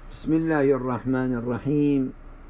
بسم الله الرحمن الرحيم.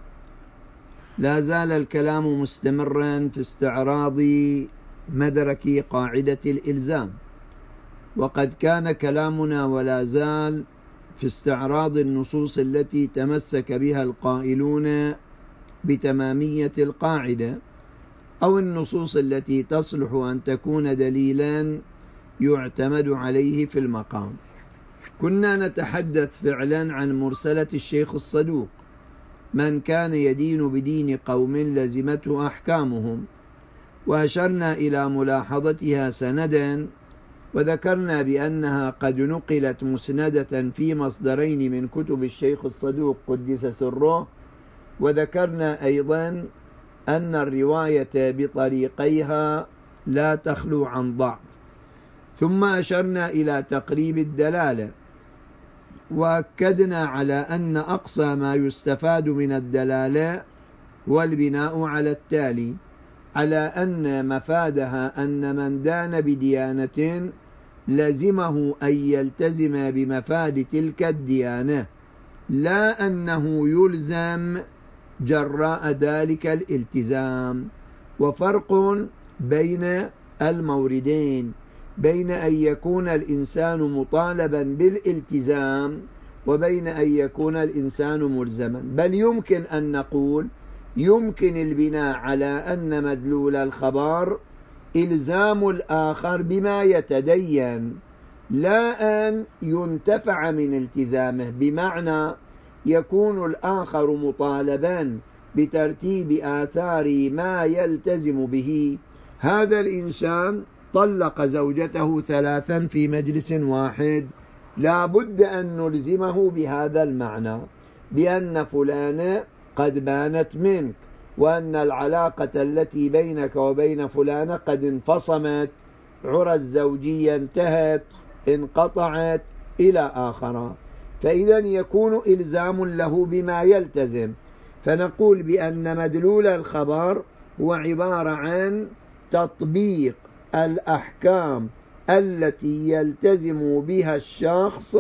لا زال الكلام مستمرا في استعراض مدرك قاعدة الإلزام، وقد كان كلامنا ولا زال في استعراض النصوص التي تمسك بها القائلون بتمامية القاعدة، أو النصوص التي تصلح أن تكون دليلا يعتمد عليه في المقام. كنا نتحدث فعلا عن مرسلة الشيخ الصدوق: من كان يدين بدين قوم لزمته أحكامهم، وأشرنا إلى ملاحظتها سندا، وذكرنا بأنها قد نقلت مسندة في مصدرين من كتب الشيخ الصدوق قدس سره، وذكرنا أيضا أن الرواية بطريقيها لا تخلو عن ضعف. ثم أشرنا إلى تقريب الدلالة، وأكدنا على أن أقصى ما يستفاد من الدلالة هو البناء على التالي، على أن مفادها أن من دان بديانة لزمه أن يلتزم بمفاد تلك الديانة، لا أنه يلزم جراء ذلك الالتزام. وفرق بين الموردين، بين أن يكون الإنسان مطالبا بالالتزام وبين أن يكون الإنسان ملزما. بل يمكن أن نقول يمكن البناء على أن مدلول الخبر إلزام الآخر بما يتدين، لا أن ينتفع من التزامه، بمعنى يكون الآخر مطالبا بترتيب آثار ما يلتزم به. هذا الإنسان طلق زوجته 3 في مجلس واحد، لا بد أن نلزمه بهذا المعنى، بأن فلانة قد بانت منك، وأن العلاقة التي بينك وبين فلانة قد انفصمت، عرى الزوجية انتهت، انقطعت إلى آخر. فإذا يكون إلزام له بما يلتزم، فنقول بأن مدلول الخبر هو عبارة عن تطبيق الأحكام التي يلتزم بها الشخص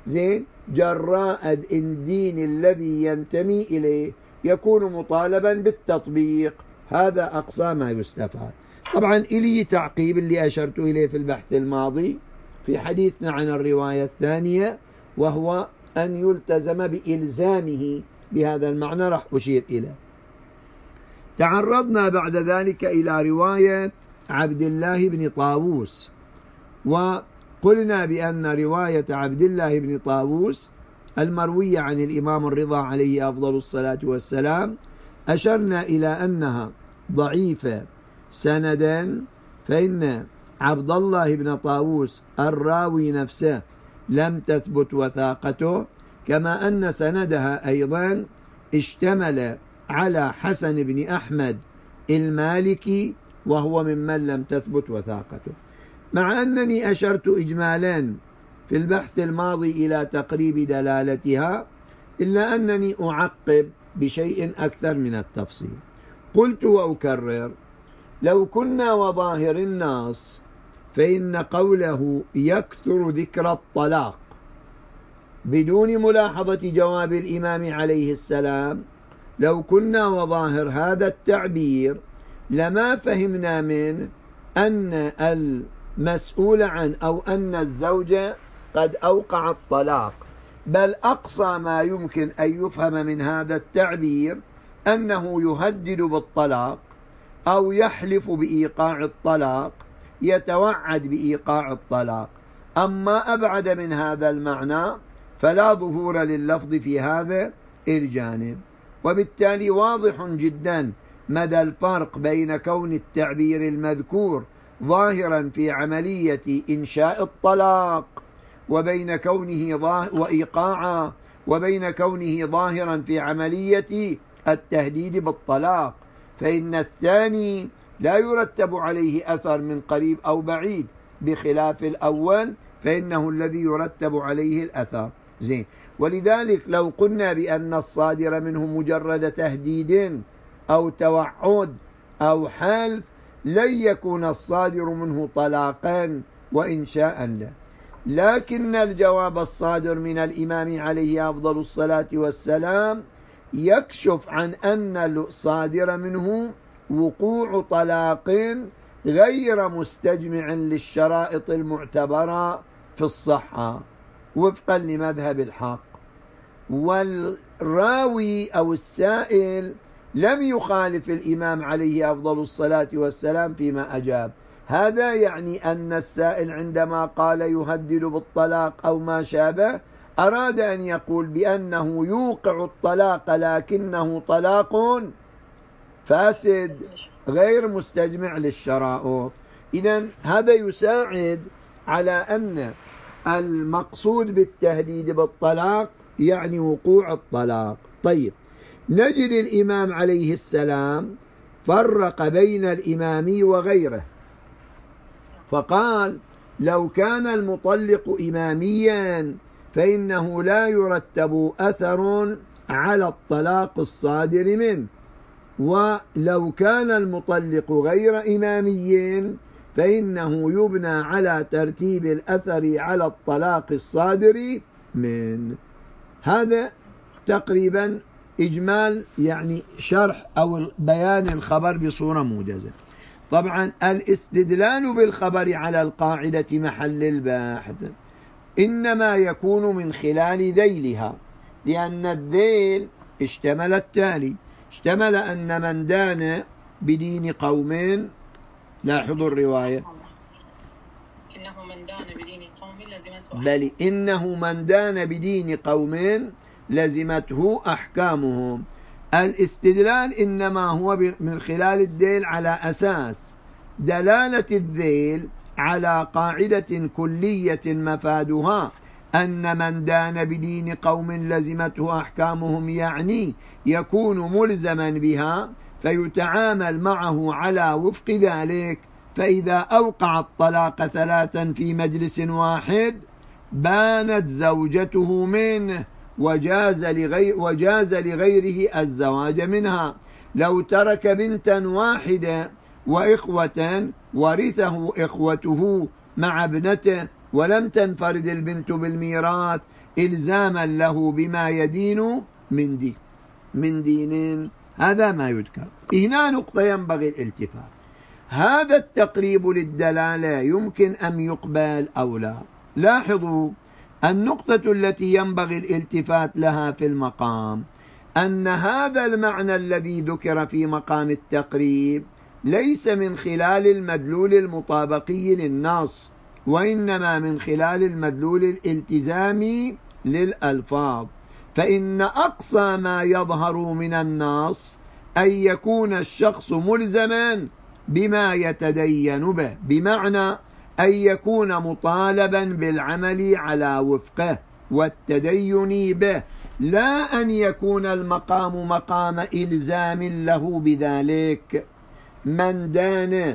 جراء الدين الذي ينتمي إليه، يكون مطالبا بالتطبيق. هذا أقصى ما يستفاد. طبعا إلي تعقيب اللي أشرت إليه في البحث الماضي في حديثنا عن الرواية الثانية، وهو أن يلتزم بإلزامه بهذا المعنى، راح أشير إليه. تعرضنا بعد ذلك إلى رواية عبد الله بن طاووس، وقلنا بأن رواية عبد الله بن طاووس المروية عن الإمام الرضا عليه أفضل الصلاة والسلام أشرنا إلى أنها ضعيفة سندا، فإن عبد الله بن طاووس الراوي نفسه لم تثبت وثاقته، كما أن سندها أيضا اشتمل على حسن بن أحمد المالكي، وهو ممن لم تثبت وثاقته. مع أنني أشرت إجمالا في البحث الماضي إلى تقريب دلالتها، إلا أنني أعقب بشيء أكثر من التفصيل. قلت وأكرر: لو كنا وظاهر النص فإن قوله يكثر ذكر الطلاق بدون ملاحظة جواب الإمام عليه السلام، لو كنا وظاهر هذا التعبير لما فهمنا منه أن المسؤول عن أو أن الزوجة قد أوقع الطلاق، بل أقصى ما يمكن أن يفهم من هذا التعبير أنه يهدد بالطلاق أو يحلف بإيقاع الطلاق، يتوعد بإيقاع الطلاق. أما أبعد من هذا المعنى فلا ظهور لللفظ في هذا الجانب، وبالتالي واضح جدا مدى الفرق بين كون التعبير المذكور ظاهرا في عملية إنشاء الطلاق وبين كونه وإيقاعا، وبين كونه ظاهرا في عملية التهديد بالطلاق، فإن الثاني لا يرتب عليه أثر من قريب أو بعيد، بخلاف الأول فإنه الذي يرتب عليه الأثر. ولذلك لو قلنا بأن الصادر منه مجرد تهديد أو توعد أو حلف، لن يكون الصادر منه طلاقا وإنشاء له. لكن الجواب الصادر من الإمام عليه أفضل الصلاة والسلام يكشف عن أن الصادر منه وقوع طلاق غير مستجمع للشرائط المعتبرة في الصحة وفقا لمذهب الحق. والراوي أو السائل لم يخالف الإمام عليه أفضل الصلاة والسلام فيما أجاب. هذا يعني أن السائل عندما قال يهدد بالطلاق أو ما شابه أراد أن يقول بأنه يوقع الطلاق لكنه طلاق فاسد غير مستجمع للشرائط. إذن هذا يساعد على أن المقصود بالتهديد بالطلاق يعني وقوع الطلاق. طيب، نجد الإمام عليه السلام فرق بين الإمامي وغيره، فقال لو كان المطلق إماميا فإنه لا يرتب أثر على الطلاق الصادر منه، ولو كان المطلق غير إمامي فإنه يبنى على ترتيب الأثر على الطلاق الصادر منه. هذا تقريبا إجمال يعني شرح أو بيان الخبر بصورة موجزة. طبعا الاستدلال بالخبر على القاعدة محل البحث إنما يكون من خلال ذيلها، لأن الذيل اشتمل التالي: اشتمل أن من دان بدين قوم، لاحظوا الرواية، إنه من دان بدين قوم لزمته، بل إنه من دان بدين قوم لزمته أحكامهم. الاستدلال إنما هو من خلال الذيل على أساس دلالة الذيل على قاعدة كلية مفادها أن من دان بدين قوم لزمته أحكامهم، يعني يكون ملزما بها فيتعامل معه على وفق ذلك. فإذا أوقع الطلاق 3 في مجلس واحد بانت زوجته منه وجاز لغيره الزواج منها. لو ترك بنتا واحدة وإخوة ورثه إخوته مع ابنته ولم تنفرد البنت بالميراث إلزاما له بما يدين من دين. هذا ما يذكر. هنا نقطة ينبغي الالتفات: هذا التقريب للدلالة يمكن أن يقبل أو لا؟ لاحظوا النقطة التي ينبغي الالتفات لها في المقام أن هذا المعنى الذي ذكر في مقام التقريب ليس من خلال المدلول المطابقي للنص، وإنما من خلال المدلول الالتزامي للألفاظ. فإن أقصى ما يظهر من النص أن يكون الشخص ملزما بما يتدين به، بمعنى أن يكون مطالبا بالعمل على وفقه والتدين به، لا أن يكون المقام مقام إلزام له بذلك. من دان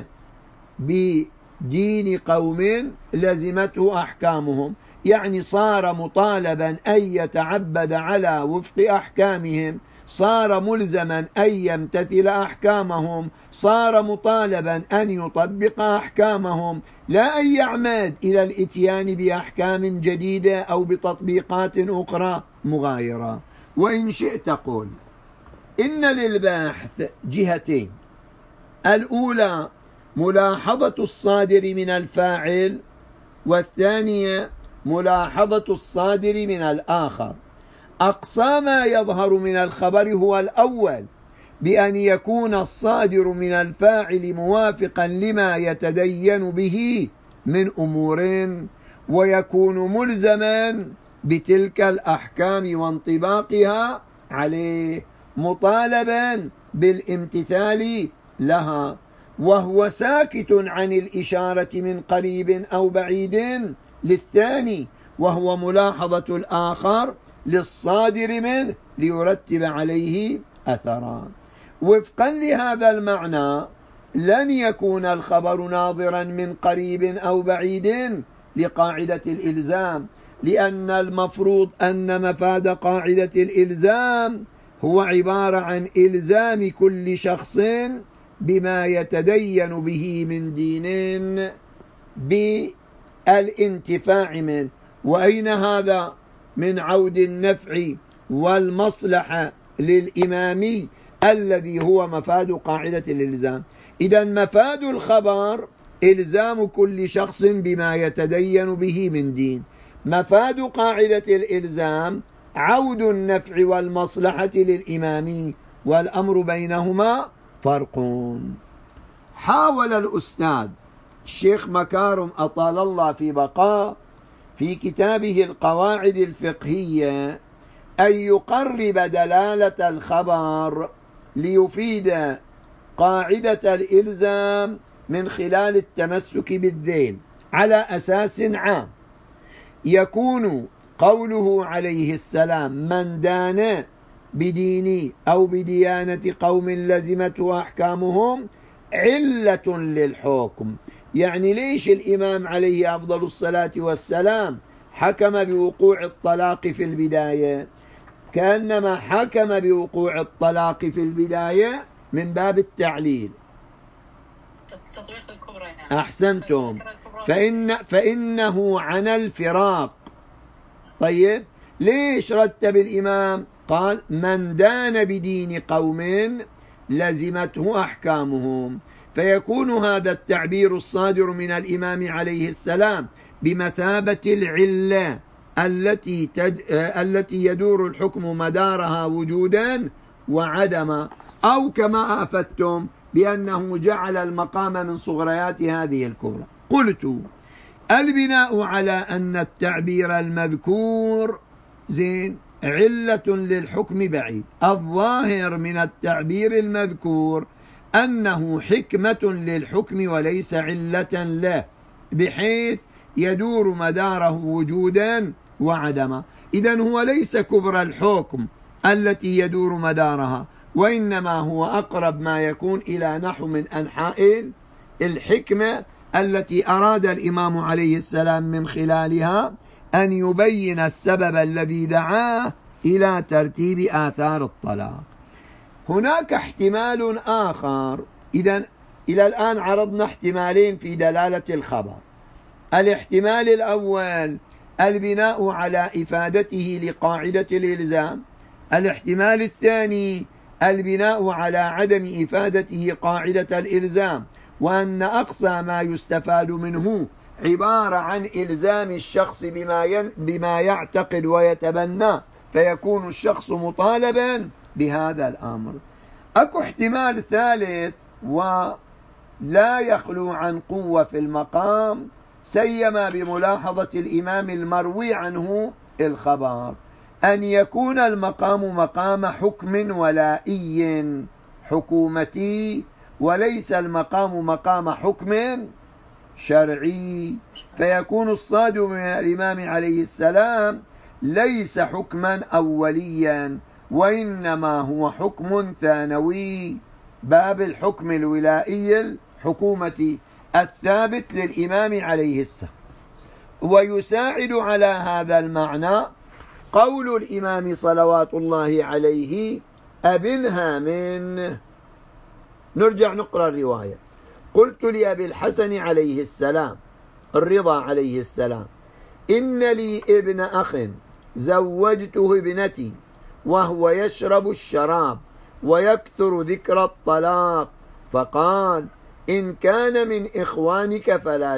بدين قوم لزمته أحكامهم، يعني صار مطالبا أن يتعبد على وفق أحكامهم، صار ملزما أن يمتثل أحكامهم، صار مطالبا أن يطبق أحكامهم، لا أن يعمد إلى الإتيان بأحكام جديدة أو بتطبيقات أخرى مغايرة. وإن شئت قل إن للباحث جهتين: الأولى ملاحظة الصادر من الفاعل، والثانية ملاحظة الصادر من الآخر. أقصى ما يظهر من الخبر هو الأول، بأن يكون الصادر من الفاعل موافقا لما يتدين به من أمور، ويكون ملزما بتلك الأحكام وانطباقها عليه، مطالبا بالامتثال لها، وهو ساكت عن الإشارة من قريب أو بعيد للثاني، وهو ملاحظة الآخر للصادر منه ليرتب عليه أثرا. وفقا لهذا المعنى لن يكون الخبر ناظرا من قريب أو بعيد لقاعدة الإلزام، لأن المفروض أن مفاد قاعدة الإلزام هو عبارة عن إلزام كل شخص بما يتدين به من دين الانتفاع منه. وأين هذا من عود النفع والمصلحة للإمام الذي هو مفاد قاعدة الإلزام؟ إذا مفاد الخبر إلزام كل شخص بما يتدين به من دين. مفاد قاعدة الإلزام عود النفع والمصلحة للإمام، والأمر بينهما فرق. حاول الأستاذ الشيخ مكارم أطال الله في بقاء في كتابه القواعد الفقهية أن يقرب دلالة الخبر ليفيد قاعدة الإلزام من خلال التمسك بالذيل على أساس عام. يكون قوله عليه السلام من دان بديني أو بديانة قوم لزمته أحكامهم علة للحكم. يعني ليش الإمام عليه أفضل الصلاة والسلام حكم بوقوع الطلاق في البداية؟ كأنما حكم بوقوع الطلاق في البداية من باب التعليل. التطبيق الكبرى يعني. أحسنتم. فإنه عن الفراق. طيب ليش رتب الإمام؟ قال من دان بدين قوم لزمته أحكامهم، فيكون هذا التعبير الصادر من الإمام عليه السلام بمثابة العلة التي يدور الحكم مدارها وجودا وعدما، أو كما أفدتم بأنه جعل المقام من صغريات هذه الكبرى. قلت البناء على أن التعبير المذكور علة للحكم بعيد. الظاهر من التعبير المذكور أنه حكمة للحكم وليس علة له، بحيث يدور مداره وجودا وعدما. إذن هو ليس كبر الحكم التي يدور مدارها، وإنما هو أقرب ما يكون إلى نحو من أنحاء الحكمة التي أراد الإمام عليه السلام من خلالها أن يبين السبب الذي دعاه إلى ترتيب آثار الطلاق. هناك احتمال آخر. إذن إلى الآن عرضنا احتمالين في دلالة الخبر. الاحتمال الأول البناء على إفادته لقاعدة الإلزام. الاحتمال الثاني البناء على عدم إفادته قاعدة الإلزام، وأن أقصى ما يستفاد منه عبارة عن إلزام الشخص بما يعتقد ويتبنى، فيكون الشخص مطالبا بهذا الأمر. أكو احتمال ثالث ولا يخلو عن قوة في المقام، سيما بملاحظة الإمام المروي عنه الخبر، أن يكون المقام مقام حكم ولائي حكومتي، وليس المقام مقام حكم شرعي، فيكون الصادر من الإمام عليه السلام ليس حكما أوليا، وإنما هو حكم ثانوي، باب الحكم الولائي الحكومتي الثابت للإمام عليه السلام. ويساعد على هذا المعنى قول الإمام صلوات الله عليه أبنها من. نرجع نقرأ الرواية. قلت لأبي الحسن عليه السلام الرضا عليه السلام إن لي ابن أخ زوجته ابنتي وهو يشرب الشراب ويكثر ذكر الطلاق، فقال إن كان من إخوانك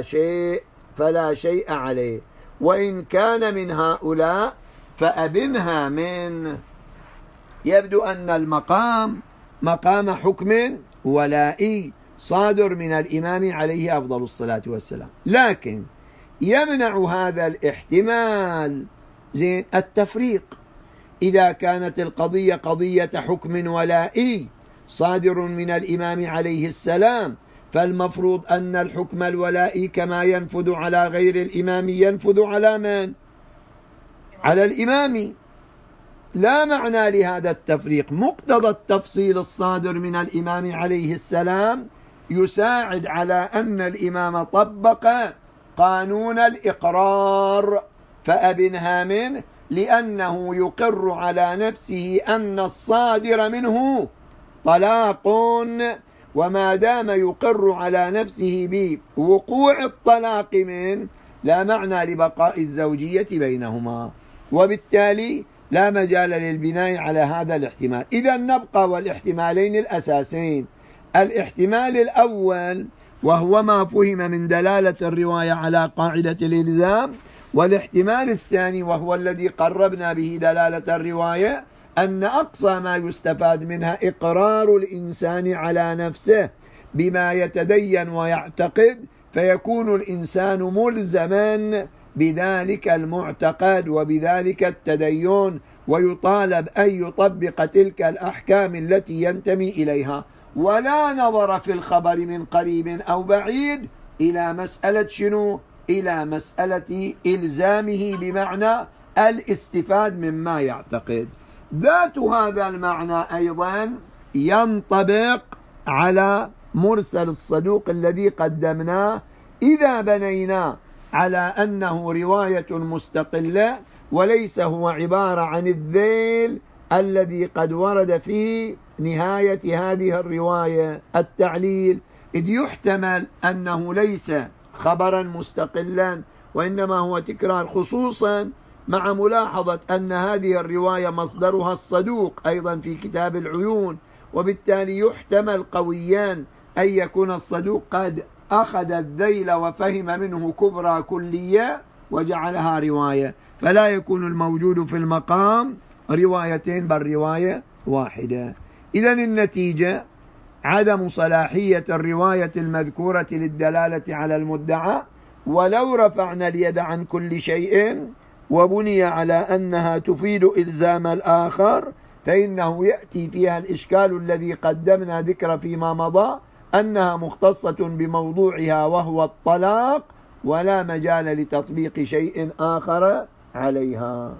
فلا شيء عليه، وإن كان من هؤلاء فأبنها من. يبدو أن المقام مقام حكم ولائي صادر من الإمام عليه أفضل الصلاة والسلام، لكن يمنع هذا الاحتمال التفريق. إذا كانت القضية قضية حكم ولائي صادر من الإمام عليه السلام، فالمفروض أن الحكم الولائي كما ينفذ على غير الإمام ينفذ على من؟ على الإمام. لا معنى لهذا التفريق. مقتضى التفصيل الصادر من الإمام عليه السلام يساعد على أن الإمام طبق قانون الإقرار، فأبنها منه لأنه يقر على نفسه أن الصادر منه طلاق، وما دام يقر على نفسه بوقوع الطلاق منه لا معنى لبقاء الزوجية بينهما، وبالتالي لا مجال للبناء على هذا الاحتمال. إذا نبقى والاحتمالين الأساسين: الاحتمال الأول وهو ما فهم من دلالة الرواية على قاعدة الإلزام، والاحتمال الثاني وهو الذي قربنا به دلالة الرواية، أن أقصى ما يستفاد منها إقرار الإنسان على نفسه بما يتدين ويعتقد، فيكون الإنسان ملزما بذلك المعتقد وبذلك التدين، ويطالب أن يطبق تلك الأحكام التي ينتمي إليها، ولا نظر في الخبر من قريب أو بعيد إلى مسألة شنو؟ إلى مسألة إلزامه بمعنى الاستفاد مما يعتقد. ذات هذا المعنى أيضا ينطبق على مرسل الصدوق الذي قدمناه، إذا بنينا على أنه رواية مستقلة وليس هو عبارة عن الذيل الذي قد ورد في نهاية هذه الرواية التعليل، إذ يحتمل أنه ليس خبرا مستقلا وإنما هو تكرار، خصوصا مع ملاحظة أن هذه الرواية مصدرها الصدوق أيضا في كتاب العيون، وبالتالي يحتمل قويا أن يكون الصدوق قد أخذ الذيل وفهم منه كبرى كلية وجعلها رواية، فلا يكون الموجود في المقام روايتين بل رواية واحدة. إذن النتيجة عدم صلاحية الرواية المذكورة للدلالة على المدعى، ولو رفعنا اليد عن كل شيء وبني على أنها تفيد إلزام الآخر، فإنه يأتي فيها الإشكال الذي قدمنا ذكر فيما مضى، أنها مختصة بموضوعها وهو الطلاق، ولا مجال لتطبيق شيء آخر عليها.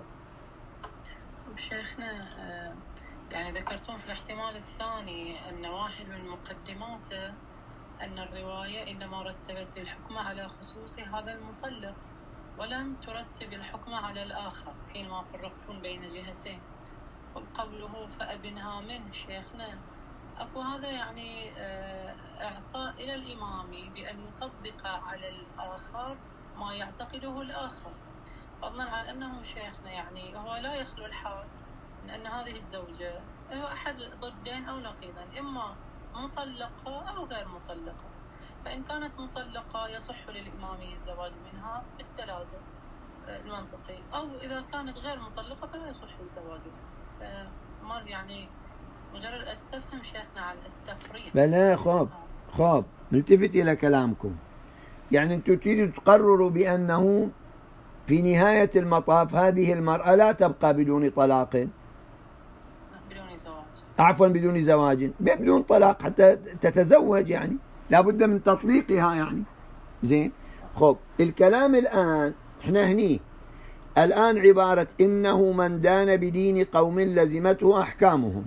شيخنا يعني ذكرتم في الاحتمال الثاني أن واحد من مقدماته أن الرواية إنما رتبت الحكم على خصوص هذا المطلق ولم ترتب الحكم على الآخر حينما فرقتم بين جهتين. وقوله فأبنها منه شيخنا أكو هذا يعني إعطاء إلى الإمام بأن يطبق على الآخر ما يعتقده الآخر، فضلا عن أنه شيخنا يعني هو لا يخلو الحال من أن هذه الزوجة هو أحد ضدين أو نقيضين، إما مطلقة أو غير مطلقة، فإن كانت مطلقة يصح للإمام الزواج منها بالتلازم المنطقي، أو إذا كانت غير مطلقة فلا يصح الزواج منها. فمر يعني مجرد أستفهم شيخنا عن التفريق. بلا خب نلتفت إلى كلامكم، يعني أنتم تريدوا تقرروا بأنه في نهاية المطاف هذه المرأة لا تبقى بدون طلاق، بدون زواج، عفوا بدون زواج، بدون طلاق حتى تتزوج، يعني لابد من تطليقها يعني. زين، خب الكلام الآن احنا هني الآن عبارة إنه من دان بدين قوم لزمته أحكامهم،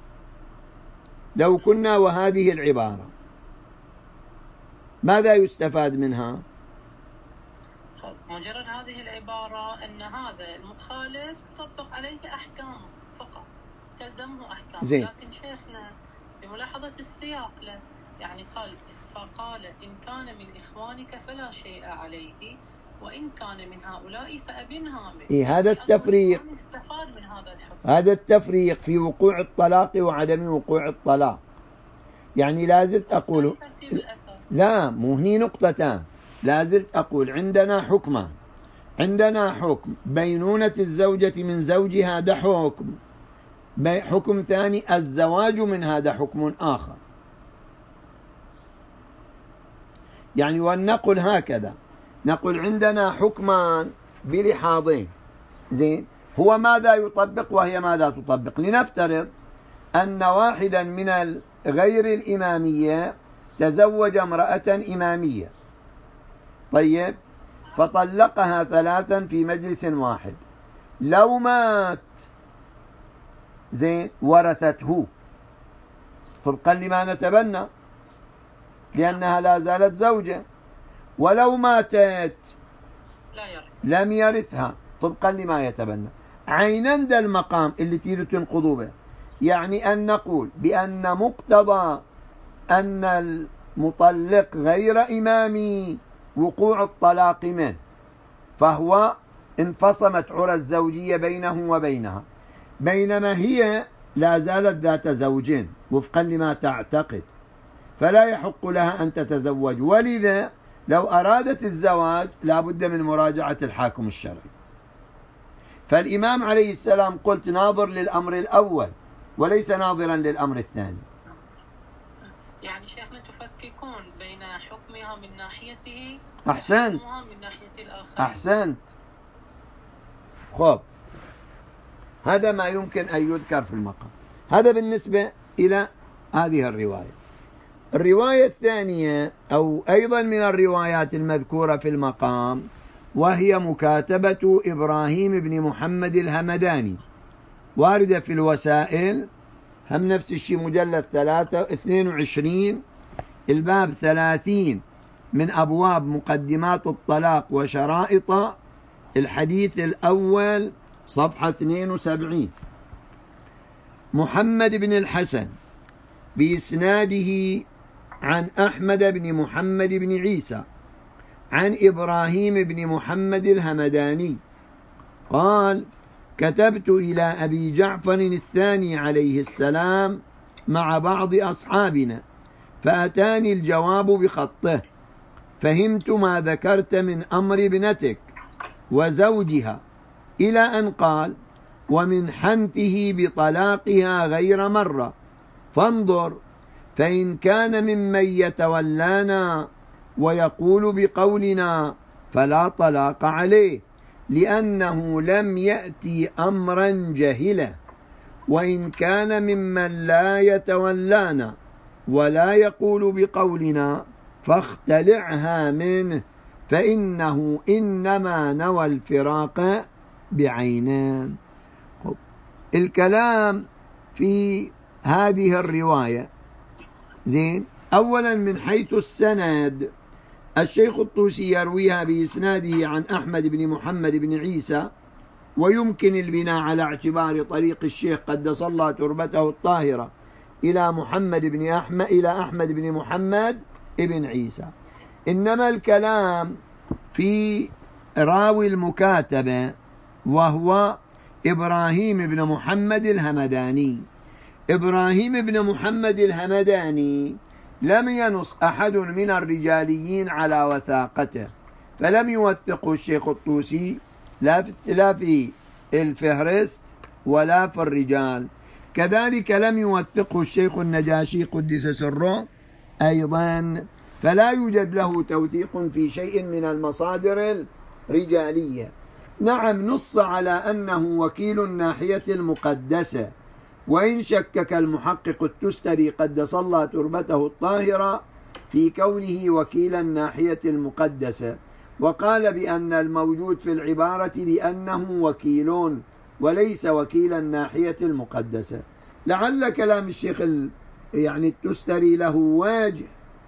لو كنا وهذه العبارة ماذا يستفاد منها؟ مجرد هذه العبارة أن هذا المخالف تطبق عليه أحكامه فقط، تلزمه أحكامه. زين. لكن شيخنا بملاحظة السياق له يعني قال فقال إن كان من إخوانك فلا شيء عليه وإن كان من هؤلاء فأبنها منه. هذا التفريق، استفاد من هذا الحكم، هذا التفريق في وقوع الطلاق وعدم وقوع الطلاق. يعني لازلت أقول لا، مو هني نقطتان، لازلت أقول عندنا حكمان، عندنا حكم بينونة الزوجة من زوجها، ده حكم، حكم ثاني الزواج من هذا حكم آخر. يعني ونقول هكذا، نقول عندنا حكمان بلحاظين. زين، هو ماذا يطبق وهي ماذا تطبق. لنفترض أن واحدا من غير الإمامية تزوج امرأة إمامية، طيب، فطلقها 3 في مجلس واحد، لو مات زين ورثته طبقا لما نتبنى لأنها لا زالت زوجة، ولو ماتت لم يرثها طبقا لما يتبنى. عينا ده المقام اللي تريد تنقضوا به، يعني أن نقول بأن مقتضى أن المطلق غير إمامي وقوع الطلاق منه، فهو انفصمت عرى الزوجية بينه وبينها، بينما هي لا زالت ذات زوجين وفقا لما تعتقد، فلا يحق لها أن تتزوج. ولذا لو أرادت الزواج لا بد من مراجعة الحاكم الشرعي. فالإمام عليه السلام قلت ناظر للأمر الأول وليس ناظرا للأمر الثاني. يعني شيخنا تفككون بين حكمها من ناحيته أحسنت وحكمها من ناحية الآخر. أحسنت. خب، هذا ما يمكن أن يذكر في المقام. هذا بالنسبة إلى هذه الرواية. الرواية الثانية أو أيضا من الروايات المذكورة في المقام، وهي مكاتبة إبراهيم بن محمد الهمداني، واردة في الوسائل، هم نفس الشيء، مجلد 22 الباب 30 من أبواب مقدمات الطلاق وشرائط، الحديث الأول صفحة 72. محمد بن الحسن بإسناده عن أحمد بن محمد بن عيسى عن إبراهيم بن محمد الهمداني قال: كتبت إلى أبي جعفر الثاني عليه السلام مع بعض أصحابنا، فأتاني الجواب بخطه، فهمت ما ذكرت من أمر ابنتك وزوجها، إلى أن قال: ومن حنثه بطلاقها غير مرة، فانظر، فإن كان ممن يتولانا ويقول بقولنا فلا طلاق عليه، لأنه لم يأتي أمرا جهلا، وإن كان ممن لا يتولانا ولا يقول بقولنا فاختلعها منه، فإنه إنما نوى الفراق بعينان. الكلام في هذه الرواية زين. أولا من حيث السند، الشيخ الطوسي يرويها بإسناده عن أحمد بن محمد بن عيسى، ويمكن البناء على اعتبار طريق الشيخ قدس الله تربته الطاهرة إلى أحمد بن محمد بن عيسى. إنما الكلام في راوي المكاتبة وهو إبراهيم بن محمد الهمداني. إبراهيم بن محمد الهمداني لم ينص أحد من الرجاليين على وثاقته، فلم يوثقه الشيخ الطوسي لا في الفهرست ولا في الرجال. كذلك لم يوثقه الشيخ النجاشي قدس سره أيضا، فلا يوجد له توثيق في شيء من المصادر الرجالية. نعم، نص على أنه وكيل الناحية المقدسة، وإن شكك المحقق التستري قدس الله تربته الطاهرة في كونه وكيل الناحية المقدسة، وقال بأن الموجود في العبارة بأنه وكيل وليس وكيل الناحية المقدسة. لعل كلام الشيخ التستري له واجه،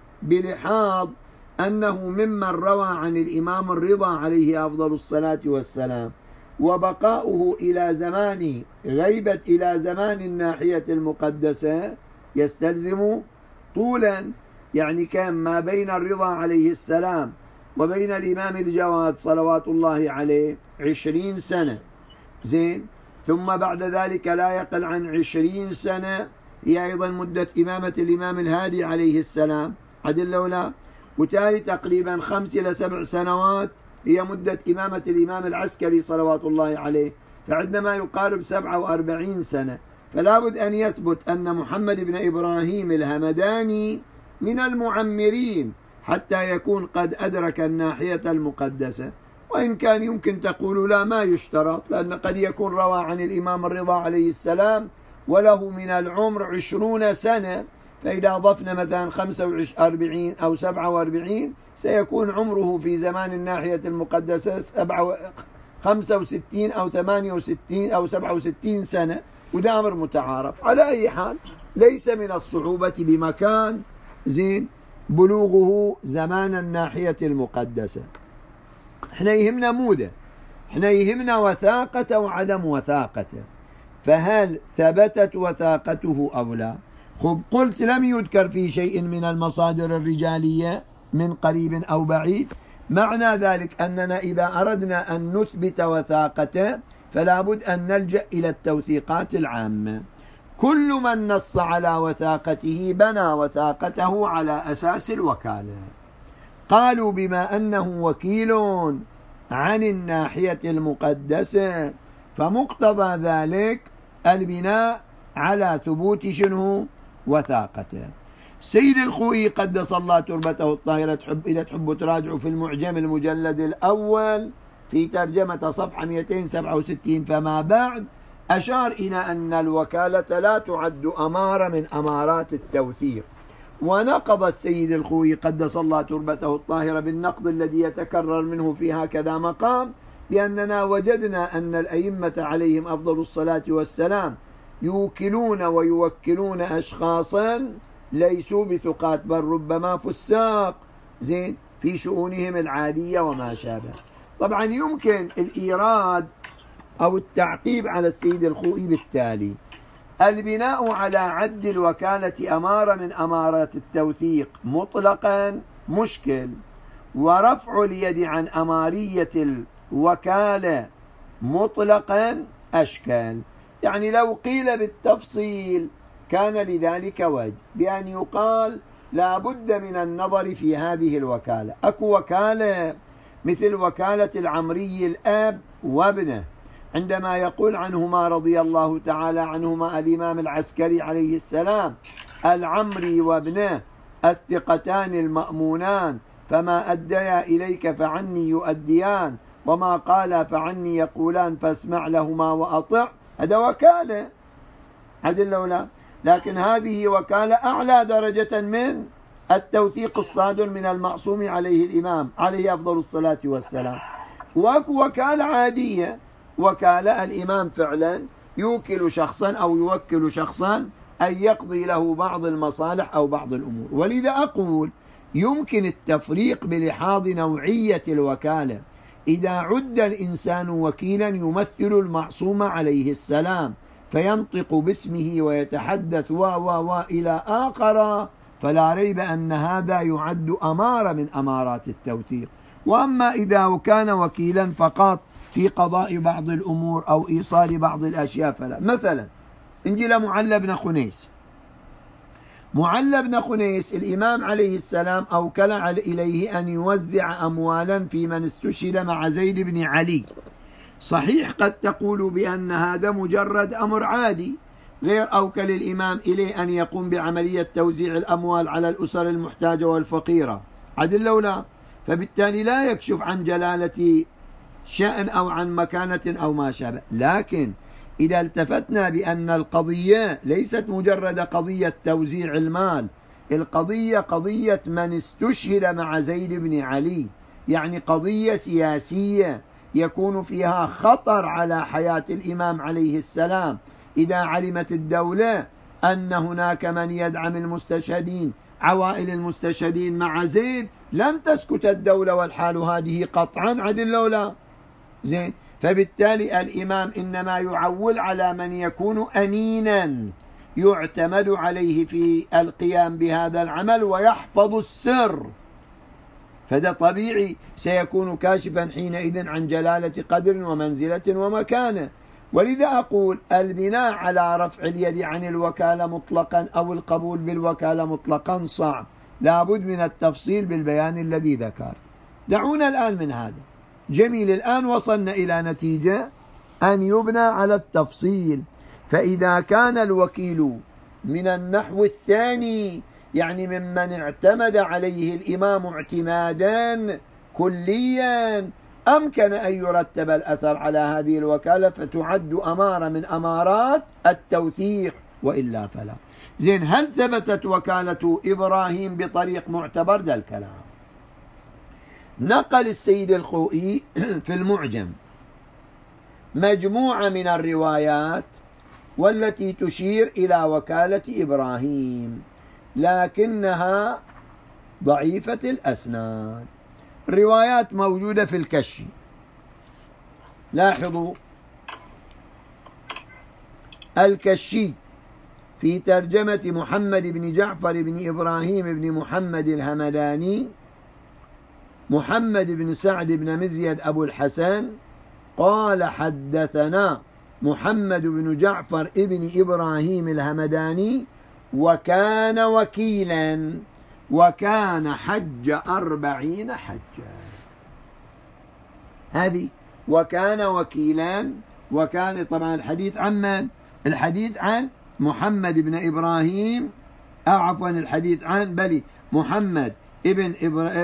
بلحاظ أنه ممن روى عن الإمام الرضا عليه أفضل الصلاة والسلام، وبقاؤه إلى زمان غيبة إلى زمان الناحية المقدسة يستلزم طولا، يعني كان ما بين الرضا عليه السلام وبين الإمام الجواد صلوات الله عليه 20 سنة زين، ثم بعد ذلك لا يقل عن 20 سنة هي أيضا مدة إمامة الإمام الهادي عليه السلام عدل ولا، وتالي تقريبا 5 إلى 7 سنوات هي مدة إمامة الإمام العسكري صلوات الله عليه، فعندما يقارب 47 سنة، فلا بد أن يثبت أن محمد بن إبراهيم الهمداني من المعمرين حتى يكون قد أدرك الناحية المقدسة. وإن كان يمكن تقول لا، ما يشترط، لأن قد يكون روى عن الإمام الرضا عليه السلام وله من العمر 20 سنة، فإذا ضفنا مثلا 45 أو 47 سيكون عمره في زمان الناحية المقدسة 65 أو 68 أو 67 سنة، وده أمر متعارف. على أي حال ليس من الصعوبة بمكان زين بلوغه زمان الناحية المقدسة. احنا يهمنا مودة، احنا يهمنا وثاقة وعدم وثاقته، فهل ثبتت وثاقته أو لا؟ خب، قلت لم يذكر في شيء من المصادر الرجالية من قريب أو بعيد، معنى ذلك أننا إذا أردنا أن نثبت وثاقته فلا بد أن نلجأ إلى التوثيقات العامة. كل من نص على وثاقته بنى وثاقته على أساس الوكالة. قالوا بما أنه وكيل عن الناحية المقدسة فمقتضى ذلك البناء على ثبوت شنو وثاقته. سيد الخوئي قدس الله تربته الطاهرة إذا تحبوا تراجعوا في المعجم المجلد الأول في ترجمة صفحة 267 فما بعد أشار إلى أن الوكالة لا تعد أمارة من أمارات التوثيق. ونقض السيد الخوئي قدس الله تربته الطاهرة بالنقض الذي يتكرر منه في هكذا مقام بأننا وجدنا أن الأئمة عليهم أفضل الصلاة والسلام يوكلون ويوكلون أشخاصا ليسوا بثقات بل ربما فساق زين في شؤونهم العادية وما شابه. طبعا يمكن الإيراد أو التعقيب على السيد الخوئي بالتالي: البناء على عد الوكالة أمارة من أمارات التوثيق مطلقا مشكل، ورفع اليد عن أمارية الوكالة مطلقا أشكال. يعني لو قيل بالتفصيل كان لذلك وجه بأن يقال لا بد من النظر في هذه الوكالة. أكو وكالة مثل وكالة العمري الأب وابنه عندما يقول عنهما رضي الله تعالى عنهما الإمام العسكري عليه السلام: العمري وابنه الثقتان المأمونان فما أديا إليك فعني يؤديان وما قالا فعني يقولان فاسمع لهما وأطع. هذا وكالة عدل ولا؟ لكن هذه وكالة أعلى درجة من التوثيق الصادر من المعصوم عليه الإمام عليه أفضل الصلاة والسلام. وكالة عادية، وكالة الإمام فعلا يوكل شخصا أو يوكل شخصا أن يقضي له بعض المصالح أو بعض الأمور. ولذا أقول يمكن التفريق بلحاظ نوعية الوكالة. إذا عد الإنسان وكيلا يمثل المعصوم عليه السلام فينطق باسمه ويتحدث إلى آخر فلا ريب أن هذا يعد أمارة من أمارات التوثيق. وأما إذا كان وكيلا فقط في قضاء بعض الأمور أو إيصال بعض الأشياء فلا. مثلا نجي لمعلى بن خنيس. معلى بن خنيس الإمام عليه السلام أوكل إليه أن يوزع أموالا في من استشهد مع زيد بن علي. صحيح قد تقول بأن هذا مجرد أمر عادي غير أوكل الإمام إليه أن يقوم بعملية توزيع الأموال على الأسر المحتاجة والفقيرة عدل لولا، فبالتالي لا يكشف عن جلالة شأن أو عن مكانة أو ما شابه. لكن إذا التفتنا بأن القضية ليست مجرد قضية توزيع المال، القضية قضية من استشهد مع زيد بن علي، يعني قضية سياسية يكون فيها خطر على حياة الإمام عليه السلام. إذا علمت الدولة أن هناك من يدعم المستشهدين عوائل المستشهدين مع زيد لن تسكت الدولة والحال هذه قطعا عدل لولا زين. فبالتالي الإمام إنما يعول على من يكون أمينا يعتمد عليه في القيام بهذا العمل ويحفظ السر، فده طبيعي سيكون كاشفا حينئذ عن جلالة قدر ومنزلة ومكانة. ولذا أقول البناء على رفع اليد عن الوكالة مطلقا أو القبول بالوكالة مطلقا صعب، لابد من التفصيل بالبيان الذي ذكر. دعونا الآن من هذا. جميل، الآن وصلنا إلى نتيجة أن يبنى على التفصيل. فإذا كان الوكيل من النحو الثاني يعني ممن اعتمد عليه الإمام اعتمادا كليا أمكن أن يرتب الأثر على هذه الوكالة فتعد أمارة من أمارات التوثيق، وإلا فلا. زين، هل ثبتت وكالة إبراهيم بطريق معتبر؟ ذا الكلام. نقل السيد الخوئي في المعجم مجموعة من الروايات والتي تشير إلى وكالة إبراهيم لكنها ضعيفة الأسناد. روايات موجودة في الكشي. لاحظوا الكشي في ترجمة محمد بن جعفر بن إبراهيم بن محمد الهمداني محمد بن سعد بن مزيد أبو الحسن قال حدثنا محمد بن جعفر ابن إبراهيم الهمداني وكان وكيلا وكان حج 40 حجا. هذه وكان وكيلا، وكان طبعا الحديث عن من؟ الحديث عن محمد بن إبراهيم، عفوا الحديث عن محمد ابن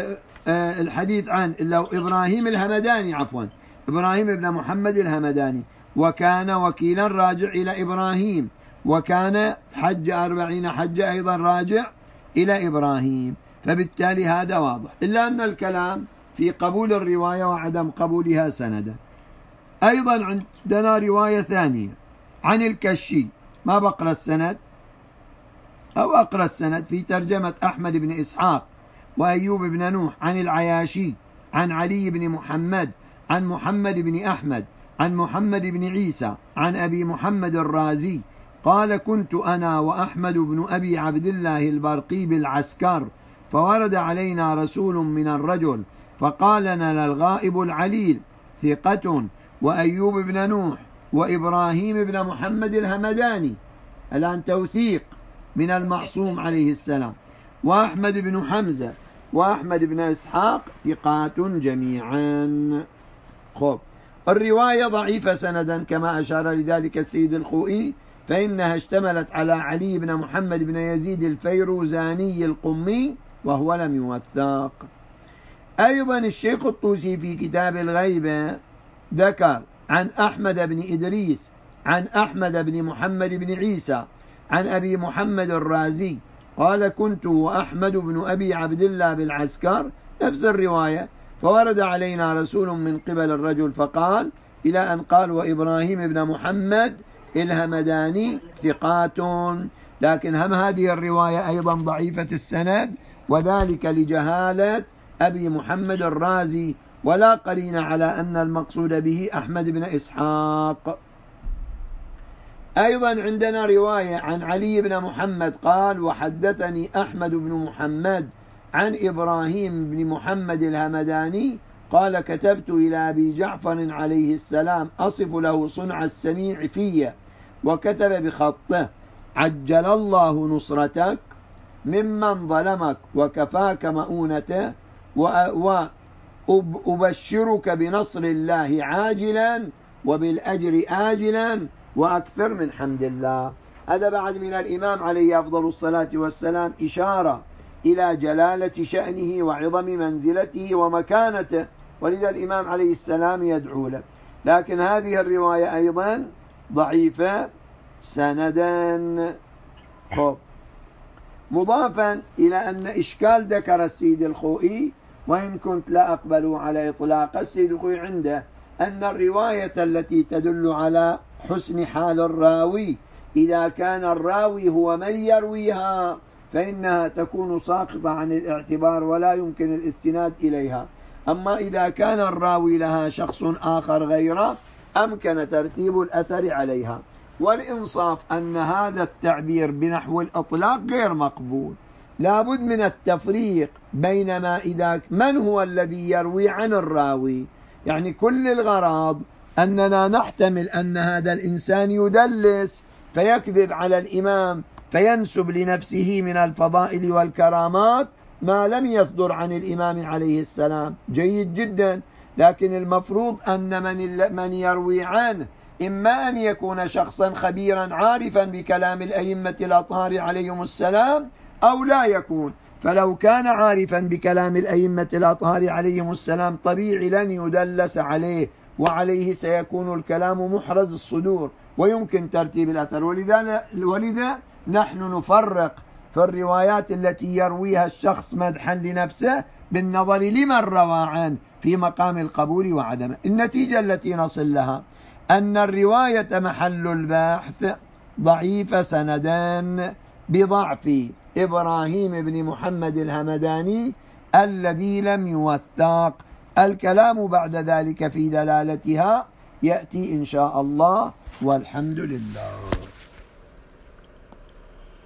الحديث عن لو إبراهيم الهمداني، عفوا إبراهيم بن محمد الهمداني، وكان وكيلا راجع إلى إبراهيم، وكان حج 40 حجة أيضا راجع إلى إبراهيم. فبالتالي هذا واضح، إلا أن الكلام في قبول الرواية وعدم قبولها سندا. أيضا عندنا رواية ثانية عن الكشي، ما بقرأ السند أو أقرأ السند، في ترجمة أحمد بن إسحاق وأيوب بن نوح عن العياشي عن علي بن محمد عن محمد بن أحمد عن محمد بن عيسى عن أبي محمد الرازي قال كنت أنا وأحمد بن أبي عبد الله البرقي بالعسكر، فورد علينا رسول من الرجل فقال لنا الغائب العليل ثقة وأيوب بن نوح وإبراهيم بن محمد الهمداني، الآن توثيق من المعصوم عليه السلام، وأحمد بن حمزة وأحمد بن إسحاق ثقات جميعا. خب، الرواية ضعيفة سندا كما أشار لذلك السيد الخوئي، فإنها اشتملت على علي بن محمد بن يزيد الفيروزاني القمي وهو لم يوثق. أيضا الشيخ الطوسي في كتاب الغيبة ذكر عن أحمد بن إدريس عن أحمد بن محمد بن عيسى عن أبي محمد الرازي قال كنت وأحمد بن أبي عبد الله بالعسكر، نفس الرواية، فورد علينا رسول من قبل الرجل فقال إلى أن قال وإبراهيم بن محمد الهمداني ثقات. لكن هم هذه الرواية أيضا ضعيفة السند، وذلك لجهالة أبي محمد الرازي، ولا قرين على أن المقصود به أحمد بن إسحاق. أيضا عندنا رواية عن علي بن محمد قال وحدثني أحمد بن محمد عن إبراهيم بن محمد الهمداني قال كتبت إلى أبي جعفر عليه السلام أصف له صنع السميع في، وكتب بخطه عجل الله نصرتك ممن ظلمك وكفاك مؤونته، وأبشرك بنصر الله عاجلا وبالأجر آجلا وأكثر من حمد الله. هذا بعد من الإمام عليه أفضل الصلاة والسلام إشارة إلى جلالة شأنه وعظم منزلته ومكانته، ولذا الإمام عليه السلام يدعو له. لكن هذه الرواية أيضا ضعيفة سندا. مضافا إلى أن إشكال ذكر السيد الخوئي، وإن كنت لا أقبل على إطلاق السيد الخوئي عنده، أن الرواية التي تدل على حسن حال الراوي إذا كان الراوي هو من يرويها فإنها تكون ساقطة عن الاعتبار ولا يمكن الاستناد إليها. أما إذا كان الراوي لها شخص آخر غيره أمكن ترتيب الأثر عليها. والإنصاف أن هذا التعبير بنحو الإطلاق غير مقبول، لابد من التفريق بين ما إذا من هو الذي يروي عن الراوي، يعني كل الغرض أننا نحتمل أن هذا الإنسان يدلس فيكذب على الإمام فينسب لنفسه من الفضائل والكرامات ما لم يصدر عن الإمام عليه السلام، جيد جدا. لكن المفروض أن من يروي عنه إما أن يكون شخصا خبيرا عارفا بكلام الأئمة الأطهار عليهم السلام أو لا يكون. فلو كان عارفا بكلام الأئمة الأطهار عليهم السلام طبيعي لن يدلس عليه، وعليه سيكون الكلام محرز الصدور ويمكن ترتيب الأثر. ولذا نحن نفرق في الروايات التي يرويها الشخص مدحا لنفسه بالنظر لمن روى عنه في مقام القبول وعدمه. النتيجة التي نصل لها أن الرواية محل البحث ضعيف سندان بضعف إبراهيم بن محمد الهمداني الذي لم يوثق. الكلام بعد ذلك في دلالتها يأتي إن شاء الله، والحمد لله.